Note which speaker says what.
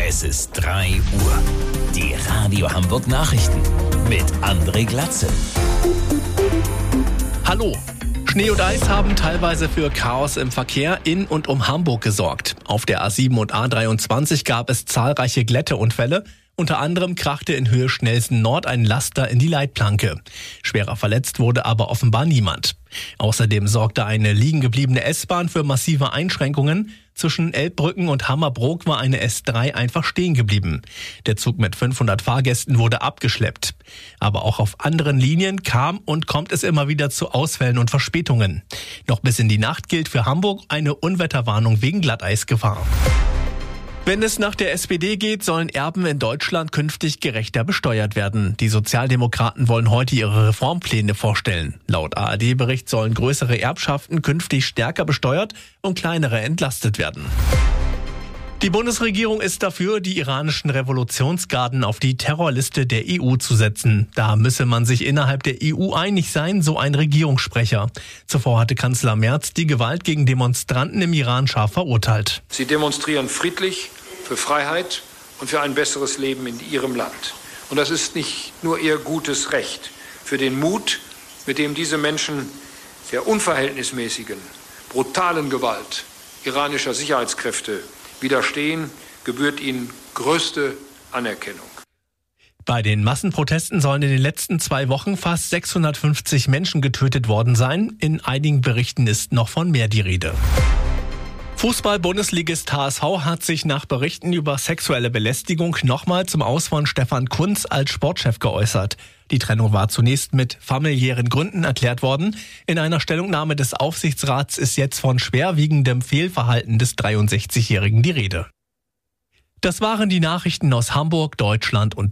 Speaker 1: Es ist 3 Uhr. Die Radio Hamburg Nachrichten mit André Glatze.
Speaker 2: Hallo. Schnee und Eis haben teilweise für Chaos im Verkehr in und um Hamburg gesorgt. Auf der A7 und A23 gab es zahlreiche Glätteunfälle. Unter anderem krachte in Höhe Schnellsen Nord ein Laster in die Leitplanke. Schwerer verletzt wurde aber offenbar niemand. Außerdem sorgte eine liegen gebliebene S-Bahn für massive Einschränkungen. Zwischen Elbbrücken und Hammerbrook war eine S3 einfach stehen geblieben. Der Zug mit 500 Fahrgästen wurde abgeschleppt. Aber auch auf anderen Linien kam und kommt es immer wieder zu Ausfällen und Verspätungen. Noch bis in die Nacht gilt für Hamburg eine Unwetterwarnung wegen Glatteisgefahr. Wenn es nach der SPD geht, sollen Erben in Deutschland künftig gerechter besteuert werden. Die Sozialdemokraten wollen heute ihre Reformpläne vorstellen. Laut ARD-Bericht sollen größere Erbschaften künftig stärker besteuert und kleinere entlastet werden. Die Bundesregierung ist dafür, die iranischen Revolutionsgarden auf die Terrorliste der EU zu setzen. Da müsse man sich innerhalb der EU einig sein, so ein Regierungssprecher. Zuvor hatte Kanzler Merz die Gewalt gegen Demonstranten im Iran scharf verurteilt.
Speaker 3: Sie demonstrieren friedlich für Freiheit und für ein besseres Leben in ihrem Land. Und das ist nicht nur ihr gutes Recht. Für den Mut, mit dem diese Menschen der unverhältnismäßigen, brutalen Gewalt iranischer Sicherheitskräfte widerstehen, gebührt ihnen größte Anerkennung.
Speaker 2: Bei den Massenprotesten sollen in den letzten 2 Wochen fast 650 Menschen getötet worden sein. In einigen Berichten ist noch von mehr die Rede. Fußball-Bundesligist HSV hat sich nach Berichten über sexuelle Belästigung nochmal zum Aus von Stefan Kuntz als Sportchef geäußert. Die Trennung war zunächst mit familiären Gründen erklärt worden. In einer Stellungnahme des Aufsichtsrats ist jetzt von schwerwiegendem Fehlverhalten des 63-Jährigen die Rede. Das waren die Nachrichten aus Hamburg, Deutschland und